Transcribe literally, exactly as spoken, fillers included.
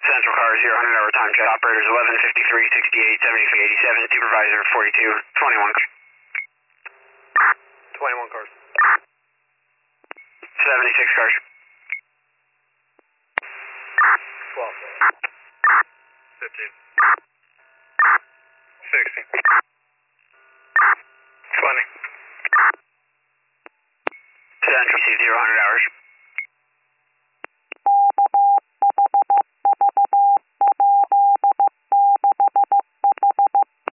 Central car zero hundred hour time check. Operators eleven fifty-three sixty-eight seventy-three eighty-seven. Supervisor forty-two twenty-one. twenty-one cars. seventy-six cars. twelve. fifteen. sixteen. twenty. Central zero hundred hours.